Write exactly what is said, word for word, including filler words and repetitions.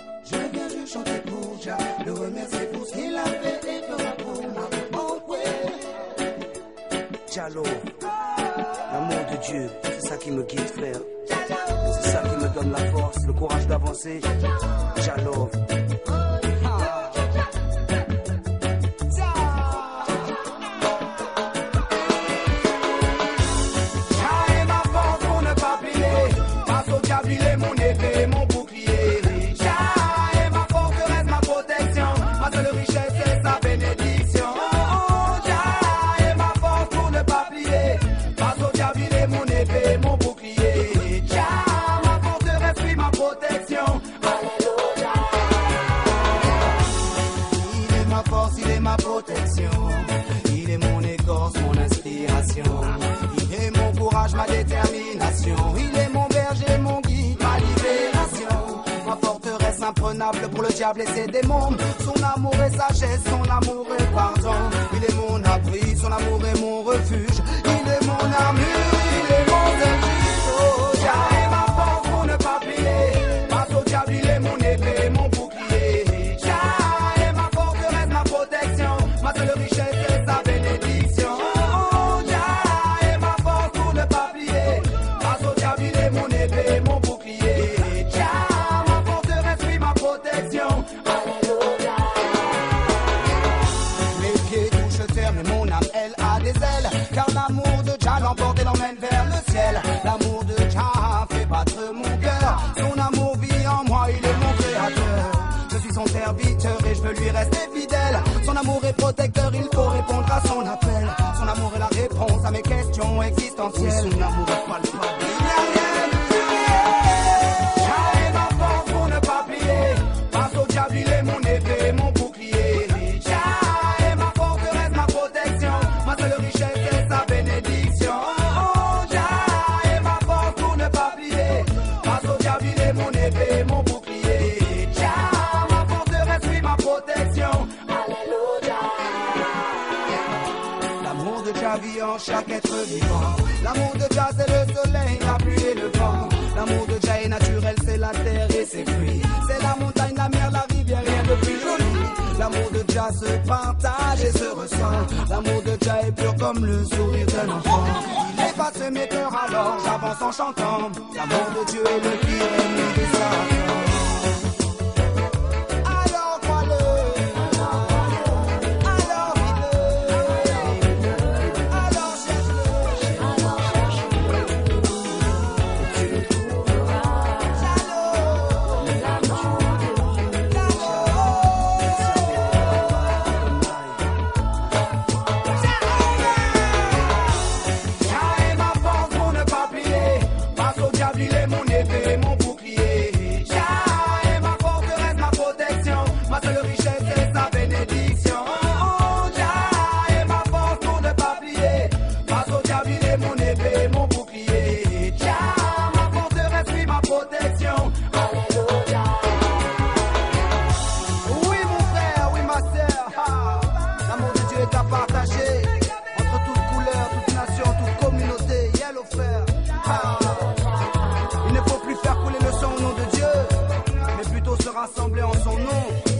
Je viens de chanter pour Jah, le remercier pour ce qu'il a fait et fera pour moi. Oh oui. Diallo, l'amour de Dieu, c'est ça qui me guide, frère. C'est ça qui me donne la force, le courage d'avancer. Diallo. Il est mon épée, mon bouclier. Jah est ma forteresse, ma protection. Ma seule richesse, c'est sa bénédiction. Oh, Jah est ma force pour ne pas plier. Face au diable, il est mon épée, mon bouclier. Jah, ma forteresse, puis ma protection. Alléluia. Il est ma force, il est ma protection. Il est mon écorce, mon inspiration. Il est mon courage, ma détermination. Il est mon berger, mon guide, ma libération. Ma forteresse imprenable pour le diable et ses démons. Son amour et sagesse, son amour et pardon. Il est mon abri, son amour est mon refuge. Il est mon armure, il est mon refuge. Oh, Jah est ma force pour ne pas plier. Face au diable, il est mon épée, mon bouclier. Jah est ma forteresse, ma protection. Ma seule richesse, c'est sa bénédiction. Oh, Jah est ma force pour ne pas plier. Face au diable, il est mon épée, mon bouclier. Jah, ma forteresse, puis ma protection. Alléluia. Mes pieds touchent terre, mais mon âme, elle a des ailes. Car l'amour de Jah l'emporte et l'emmène vers le ciel. L'amour de Jah fait battre mon cœur. Son amour vit en moi, il est mon créateur. Je suis son serviteur et je veux lui rester fidèle. Son amour est protecteur, il faut répondre à son appel. Son amour est la réponse à mes questions existentielles. Son amour est palpable. Il n'y a rien de plus. Jah est ma force pour ne pas plier. Face au diable, il est mon épée, mon bouclier. Jah est ma forteresse, ma protection. Ma seule richesse, c'est sa bénédiction. Oh, Jah est ma force pour ne pas plier. Face au diable, il est mon épée, mon bouclier. Jah, ma forteresse, puis ma protection. Alléluia. L'amour de Jah vit en chaque être vivant. L'amour de Jah, c'est le soleil, la pluie et le vent. L'amour de Jah est naturel, c'est la terre et ses fruits. C'est la montagne, la mer, la rivière, rien de plus joli. L'amour de Jah se partage et se ressent. L'amour de Jah est pur comme le sourire d'un enfant. Il efface mes cœurs, alors j'avance en chantant. L'amour de Dieu est le pire ennemi des enfants. Alors crois-le. Alors vis-le. Alors cherche-le. Jah est ma force pour ne pas plier. Face au diable, il est mon épée, mon bouclier. Jah est ma forteresse, ma protection. Ma seule richesse, c'est sa bénédiction. Oh, Jah est ma force pour ne pas plier. Face au diable, il est mon épée, mon bouclier. Jah, ma forteresse, puis ma protection. Alléluia. Oui, mon frère, oui, ma sœur. Ah, l'amour de Dieu est à partager entre toutes couleurs, toutes nations, toutes communautés. Yellow frère. Ah, il ne faut plus faire couler le sang au nom de Dieu, mais plutôt se rassembler en son nom.